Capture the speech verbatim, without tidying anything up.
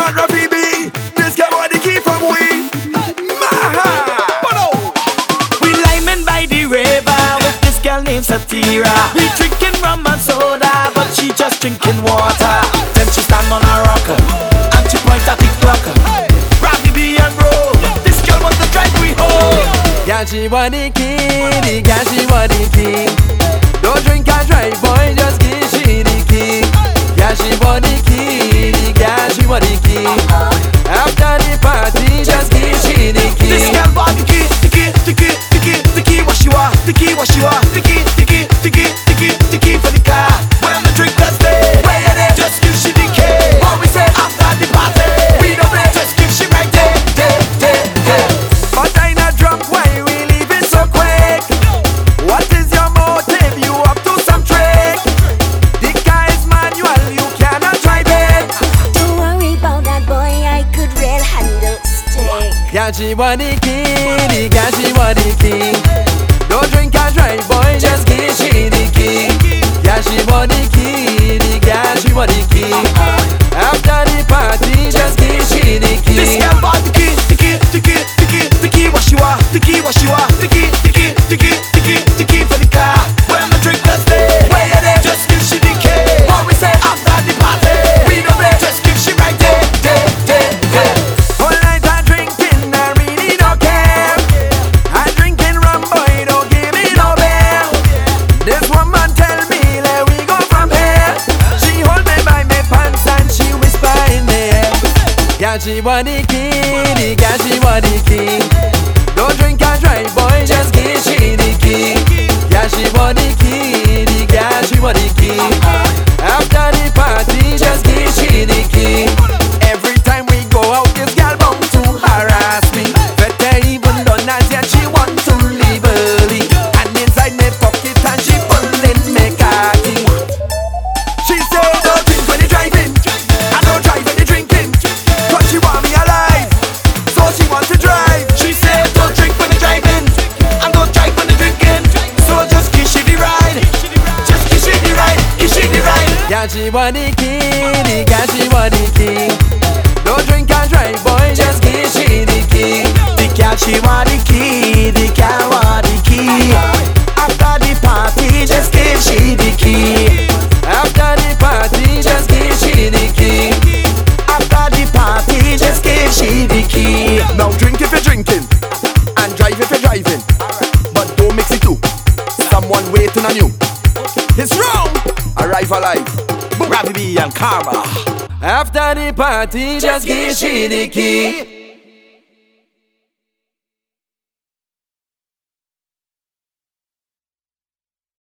man Rafi B. This girl want the key from we. Maha. We liming by the river with this girl named Satira. We drinking rum and soda, but she just drinking water. Then she stand on a rocker and she point at the clocker. Rafi B and bro, this girl wants to drive we home. Yeah, she want the key, yeah, she want the key. Don't drink and drive, boy, just give she the key. Yeah, she want the key, yeah, she want the key. After the party, just give she the key. This girl want the key, the key, the key, the key, the key, what she want, the key, what she want, the key, the key, the key, the key, the key for the car. When the drink let's stay, where it is, just give she the key. What we say after the party, we don't play, just give she right there, there, there, there. But I not drunk, why we leaving so quick? What is your motive? You up to some trick? The car is manual, you cannot drive it. Don't worry about that boy, I could red handle stick. Yeah, she want the key, yeah, she want the key. Don't drink and drive, boy, just give she the key. Yeah, she want the key, yeah, she want the key. After the party, just give she the key. This girl want the key, the key, the key, the key, the key, what she want, the key, what she want, the key, the key, the key, the key, the key for the car. When the drink let's stay, where it is, just give she the key. What we say after the party, we don't play, just give she right there, there, there, there. Whole night I'm drinking, I really don't care. I'm drinking rum, boy, don't give me no beer. This woman tell me, let we go from here. She hold me by my pants and she whisper in the ear. Yeah, she want the key, yeah, she want the key. Don't drink and drive, boy, just give she the key. Yeah, she want the key, yeah, she want the key. After the party, just give she the key. Every time we go out, this girl bound to harass me. Better even done as yet, she want to leave early. And inside my pocket and she pulling me khaki. She say don't drink when you driving, I don't drive when you drinking. Cause she want me alive, so she want to drive. She said don't drink when you're driving, and don't drive when you're drinking. So just give she the ride, just give she the ride, give she the ride. Yeah, she want the key, yeah, she want the key. Don't drink and drive, boy, just give she the key. The girl she want the key, the girl want the key. After the party, just give she the key. After the party, just give she the key. After the party, just give she the key. Now drink if you're drinking, and drive if you're driving. But don't mix it too. Someone waiting on you. It's wrong. Arrive alive. Rafi B and Karma. After the party, just give she the key.